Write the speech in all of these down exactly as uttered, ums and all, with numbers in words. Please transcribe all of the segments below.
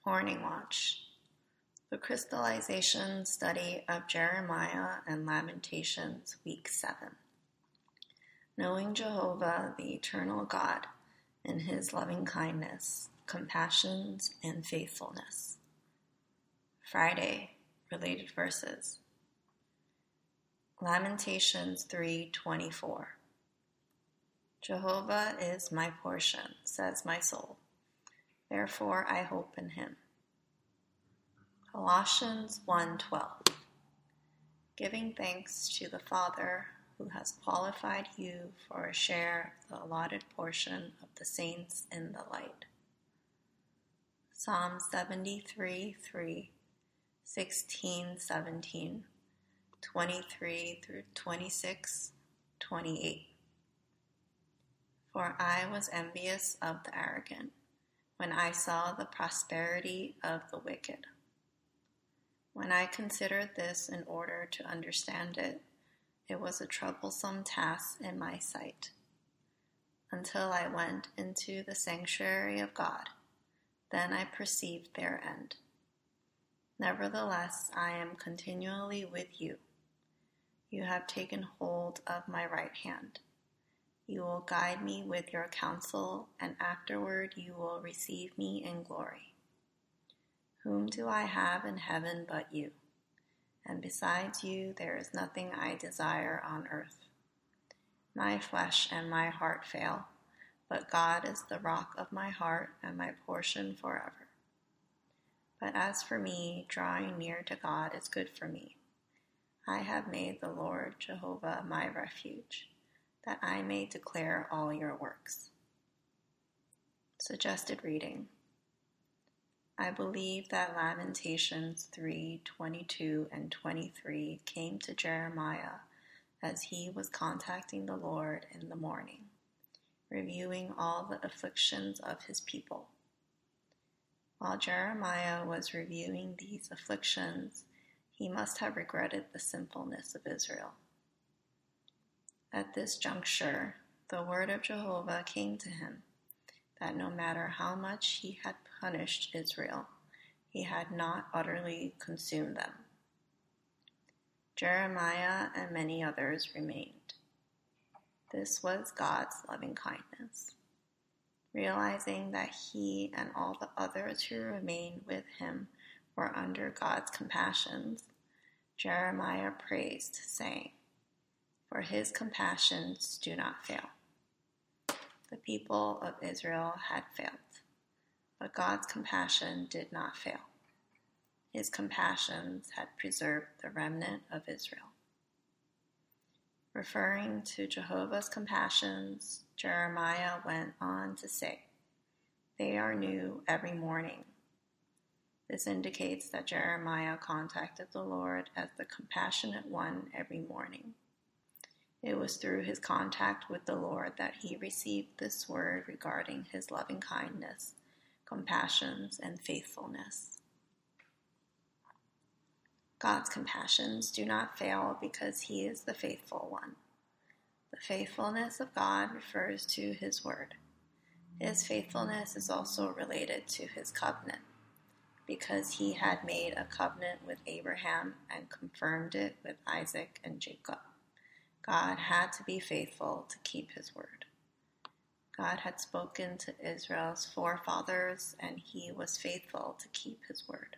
Morning Watch. The Crystallization Study of Jeremiah and Lamentations, Week seven. Knowing Jehovah, the eternal God, in his loving kindness, compassions, and faithfulness. Friday, related verses. Lamentations three twenty-four. Jehovah is my portion, says my soul. Therefore I hope in him. Colossians one twelve. Giving thanks to the Father who has qualified you for a share of the allotted portion of the saints in the light. Psalm seventy-three three, sixteen seventeen, twenty-three through twenty-six, twenty-eight. For I was envious of the arrogant when I saw the prosperity of the wicked. When I considered this in order to understand it, it was a troublesome task in my sight, until I went into the sanctuary of God. Then I perceived their end. Nevertheless, I am continually with you. You have taken hold of my right hand. You will guide me with your counsel, and afterward you will receive me in glory. Whom do I have in heaven but you? And besides you there is nothing I desire on earth. My flesh and my heart fail, but God is the rock of my heart and my portion forever. But as for me, drawing near to God is good for me. I have made the Lord Jehovah my refuge, that I may declare all your works. Suggested reading. I believe that Lamentations three twenty-two and twenty-three came to Jeremiah as he was contacting the Lord in the morning, reviewing all the afflictions of his people. While Jeremiah was reviewing these afflictions, he must have regretted the sinfulness of Israel. At this juncture, the word of Jehovah came to him, that no matter how much he had punished Israel, he had not utterly consumed them. Jeremiah and many others remained. This was God's loving kindness. Realizing that he and all the others who remained with him were under God's compassions, Jeremiah praised, saying, For his compassions do not fail. The people of Israel had failed, but God's compassion did not fail. His compassions had preserved the remnant of Israel. Referring to Jehovah's compassions, Jeremiah went on to say, They are new every morning. This indicates that Jeremiah contacted the Lord as the compassionate one every morning. It was through his contact with the Lord that he received this word regarding his loving kindness, compassions, and faithfulness. God's compassions do not fail because he is the faithful one. The faithfulness of God refers to his word. His faithfulness is also related to his covenant, because he had made a covenant with Abraham and confirmed it with Isaac and Jacob. God had to be faithful to keep his word. God had spoken to Israel's forefathers, and he was faithful to keep his word.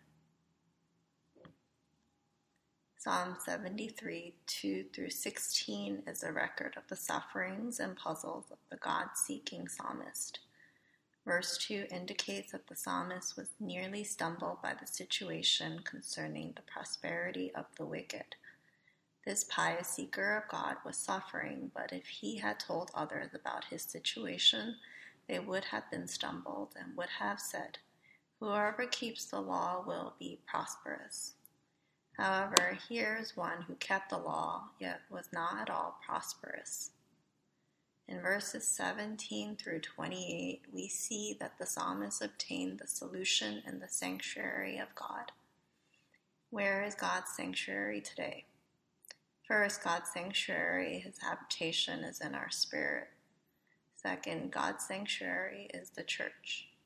Psalm seventy-three, two through sixteen is a record of the sufferings and puzzles of the God-seeking psalmist. Verse two indicates that the psalmist was nearly stumbled by the situation concerning the prosperity of the wicked. This pious seeker of God was suffering, but if he had told others about his situation, they would have been stumbled and would have said, Whoever keeps the law will be prosperous. However, here is one who kept the law, yet was not at all prosperous. In verses seventeen through twenty-eight, we see that the psalmist obtained the solution in the sanctuary of God. Where is God's sanctuary today? First, God's sanctuary, his habitation, is in our spirit. Second, God's sanctuary is the church.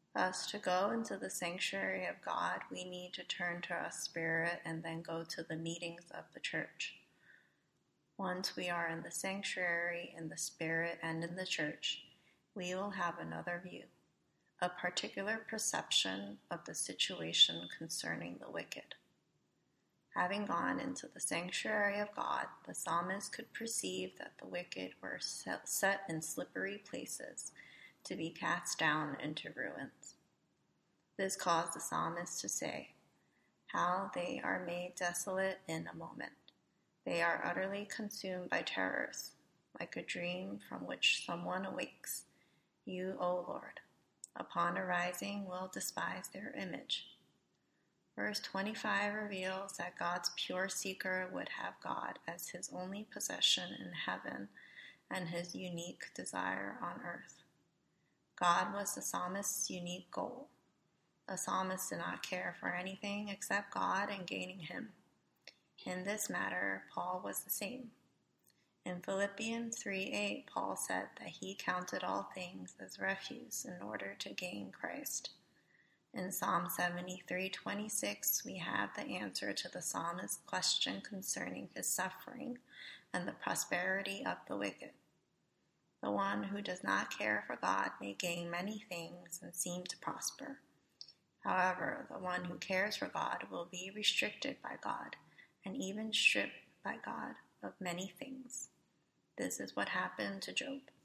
Thus, to go into the sanctuary of God, we need to turn to our spirit and then go to the meetings of the church. Once we are in the sanctuary, in the spirit, and in the church, we will have another view, a particular perception of the situation concerning the wicked. Having gone into the sanctuary of God, the psalmist could perceive that the wicked were set in slippery places to be cast down into ruins. This caused the psalmist to say, "How they are made desolate in a moment. They are utterly consumed by terrors, like a dream from which someone awakes. You, O Lord, upon arising will despise their image." Verse twenty-five reveals that God's pure seeker would have God as his only possession in heaven and his unique desire on earth. God was the psalmist's unique goal. The psalmist did not care for anything except God and gaining him. In this matter, Paul was the same. In Philippians three eight, Paul said that he counted all things as refuse in order to gain Christ. In Psalm seventy-three twenty-six, we have the answer to the psalmist's question concerning his suffering and the prosperity of the wicked. The one who does not care for God may gain many things and seem to prosper. However, the one who cares for God will be restricted by God and even stripped by God of many things. This is what happened to Job.